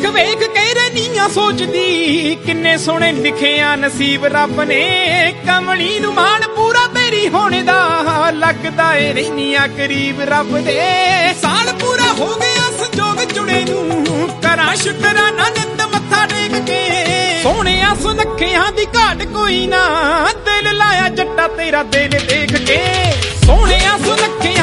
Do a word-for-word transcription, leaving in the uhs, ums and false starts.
ਵੇਖ ਕੇ ਰਨੀਆਂ ਸੋਚਦੀ ਕਿੰਨੇ ਸੋਹਣੇ ਲਿਖਿਆ ਨਸੀਬ ਰੱਬ ਨੇ। ਕਮਲੀ ਨੂੰ ਮਾਣ ਪੂਰਾ ਤੇਰੀ ਹੋਣ ਦਾ ਲੱਗਦਾ ਏ ਰਹਿਨੀਆਂ ਕਰੀਬ ਰੱਬ ਦੇ। ਸਾਲ ਪੂਰਾ ਹੋ ਗਿਆ ਸੰਜੋਗ ਜੁੜੇ ਨੂੰ ਕਰਾਂ ਸ਼ੁਕਰਾਨਾ ਨਿੱਤ ਮੱਥਾ ਟੇਕ ਕੇ। ਸੋਹਣਿਆ ਸੁਨੱਖਿਆਂ ਦੀ ਘਾਟ ਕੋਈ ਨਾ ਦਿਲ ਲਾਇਆ ਜੱਟਾ ਤੇਰਾ ਦਿਲ ਦੇਖ ਕੇ। ਸੋਹਣਿਆ ਸੁਨੱਖਿਆਂ